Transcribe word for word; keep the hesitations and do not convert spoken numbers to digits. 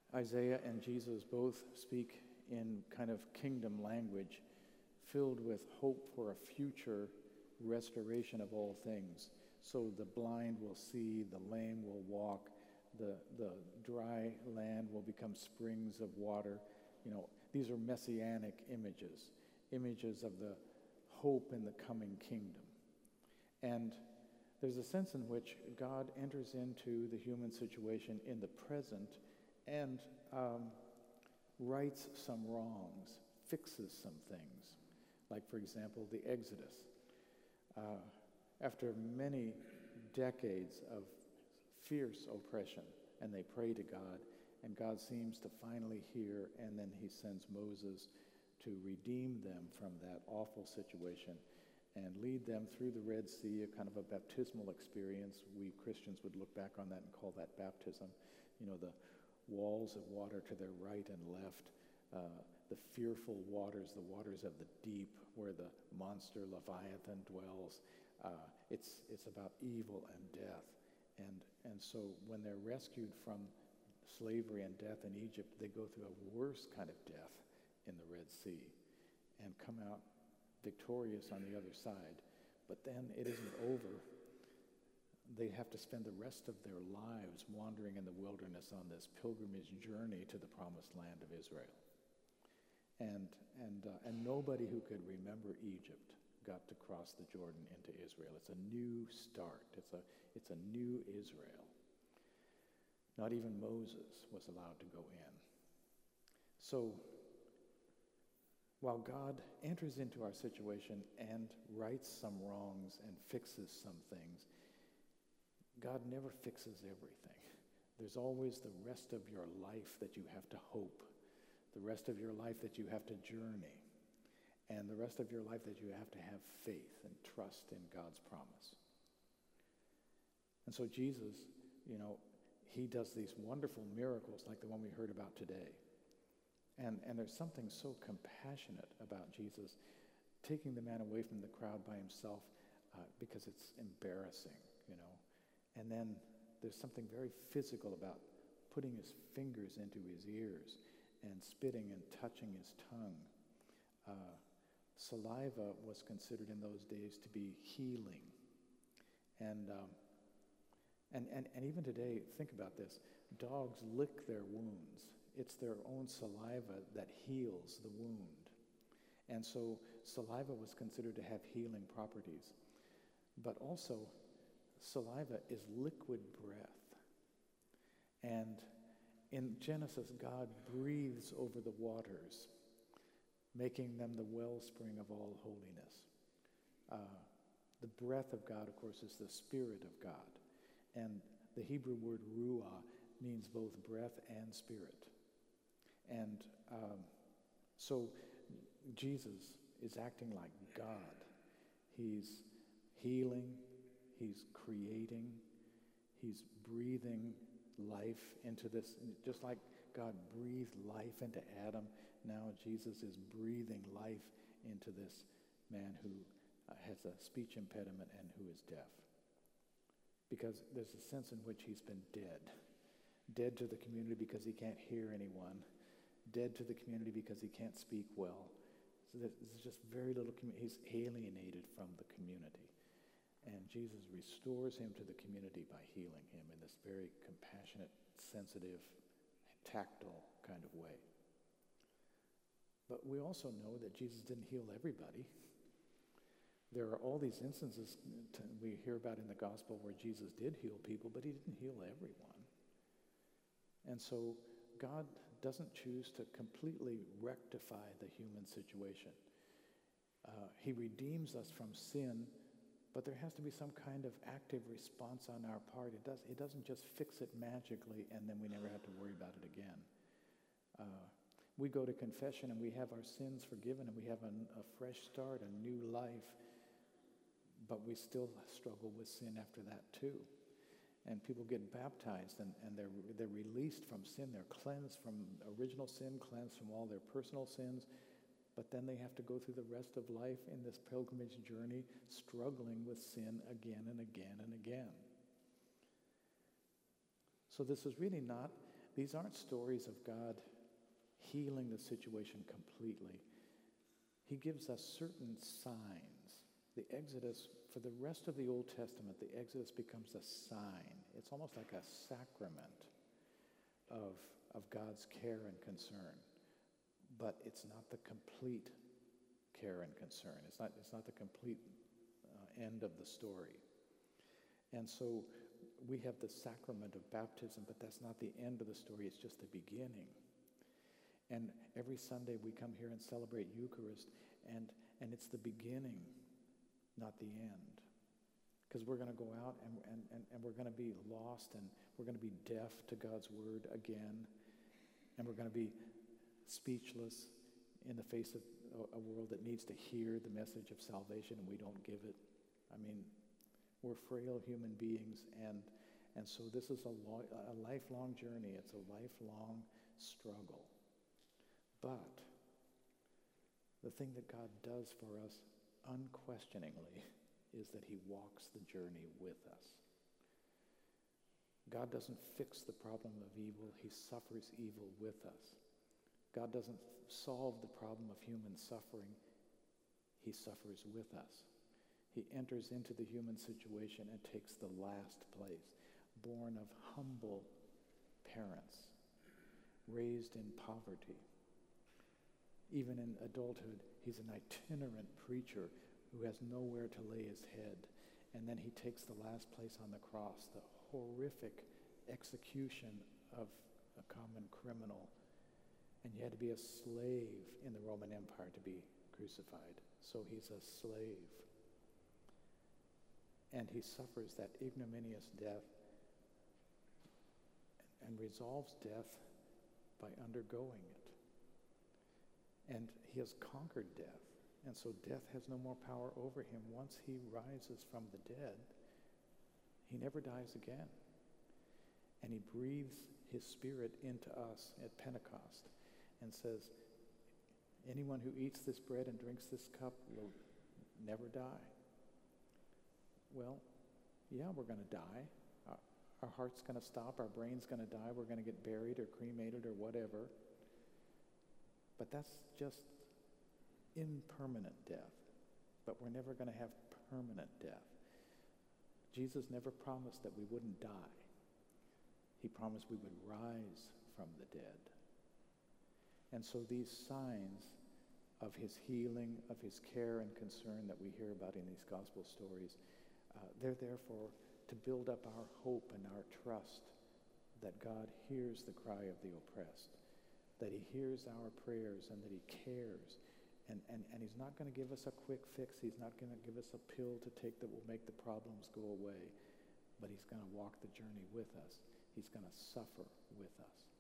Isaiah and Jesus both speak in kind of kingdom language, filled with hope for a future restoration of all things. So the blind will see, the lame will walk, the, the dry land will become springs of water. You know, these are messianic images, images of the hope in the coming kingdom. And there's a sense in which God enters into the human situation in the present and um, rights some wrongs, fixes some things. Like, for example, the Exodus. Uh, after many decades of fierce oppression, and they pray to God, and God seems to finally hear, and then he sends Moses to redeem them from that awful situation and lead them through the Red Sea, a kind of a baptismal experience. We Christians would look back on that and call that baptism. You know, the walls of water to their right and left, uh, the fearful waters, the waters of the deep, where the monster Leviathan dwells. Uh, it's it's about evil and death. And, and so when they're rescued from slavery and death in Egypt, they go through a worse kind of death in the Red Sea and come out victorious on the other side. But then it isn't over. They have to spend the rest of their lives wandering in the wilderness on this pilgrimage journey to the promised land of Israel. And, and, uh, and nobody who could remember Egypt got to cross the Jordan into Israel. It's a new start. It's a, it's a new Israel. Not even Moses was allowed to go in. So, while God enters into our situation and rights some wrongs and fixes some things, God never fixes everything. There's always the rest of your life that you have to hope, the rest of your life that you have to journey, and the rest of your life that you have to have faith and trust in God's promise. And so Jesus, you know, he does these wonderful miracles like the one we heard about today. And, and there's something so compassionate about Jesus taking the man away from the crowd by himself uh, because it's embarrassing, you know. And then there's something very physical about putting his fingers into his ears and spitting and touching his tongue. Uh, saliva was considered in those days to be healing. And, um, and, and, and even today, think about this. Dogs lick their wounds. It's their own saliva that heals the wound. And so saliva was considered to have healing properties. But also, saliva is liquid breath. And in Genesis, God breathes over the waters, making them the wellspring of all holiness. Uh, the breath of God, of course, is the Spirit of God. And the Hebrew word ruah means both breath and spirit. And um, so Jesus is acting like God. He's healing, he's creating, he's breathing life into this. Just like God breathed life into Adam, now Jesus is breathing life into this man who uh, has a speech impediment and who is deaf. Because there's a sense in which he's been dead. Dead to the community because he can't hear anyone. Dead to the community because he can't speak well. So there's just very little community. He's alienated from the community. And Jesus restores him to the community by healing him in this very compassionate, sensitive, tactile kind of way. But we also know that Jesus didn't heal everybody. There are all these instances we hear about in the gospel where Jesus did heal people, but he didn't heal everyone. And so God doesn't choose to completely rectify the human situation. Uh, he redeems us from sin, but there has to be some kind of active response on our part. It, does, it doesn't just fix it magically and then we never have to worry about it again. Uh, we go to confession and we have our sins forgiven and we have a, a fresh start, a new life, but we still struggle with sin after that too. And people get baptized and, and they're, they're released from sin. They're cleansed from original sin, cleansed from all their personal sins. But then they have to go through the rest of life in this pilgrimage journey, struggling with sin again and again and again. So this is really not these aren't stories of God healing the situation completely. He gives us certain signs. The Exodus, for the rest of the Old Testament, the Exodus becomes a sign. It's almost like a sacrament of, of God's care and concern. But it's not the complete care and concern. It's not, it's not the complete uh, end of the story. And so we have the sacrament of baptism, but that's not the end of the story. It's just the beginning. And every Sunday we come here and celebrate Eucharist, and, and it's the beginning, not the end. Because we're going to go out and, and, and, and we're going to be lost, and we're going to be deaf to God's word again, and we're going to be speechless in the face of a, a world that needs to hear the message of salvation, and we don't give it. I mean, we're frail human beings, and and so this is a, lo- a lifelong journey. It's a lifelong struggle. But the thing that God does for us unquestioningly is that he walks the journey with us. God doesn't fix the problem of evil. He suffers evil with us. God doesn't solve the problem of human suffering. He suffers with us. He enters into the human situation and takes the last place, born of humble parents, raised in poverty. Even in adulthood, he's an itinerant preacher who has nowhere to lay his head. And then he takes the last place on the cross, the horrific execution of a common criminal. And you had to be a slave in the Roman Empire to be crucified. So he's a slave. And he suffers that ignominious death and resolves death by undergoing it. And he has conquered death. And so death has no more power over him. Once he rises from the dead, he never dies again. And he breathes his spirit into us at Pentecost and says, anyone who eats this bread and drinks this cup will never die. Well, yeah, we're going to die. Our, our heart's going to stop. Our brain's going to die. We're going to get buried or cremated or whatever. But that's just impermanent death. But we're never going to have permanent death. Jesus never promised that we wouldn't die. He promised we would rise from the dead. And so these signs of his healing, of his care and concern that we hear about in these gospel stories, uh, they're there for to build up our hope and our trust that God hears the cry of the oppressed, that he hears our prayers and that he cares. And, and, and he's not going to give us a quick fix. He's not going to give us a pill to take that will make the problems go away. But he's going to walk the journey with us. He's going to suffer with us.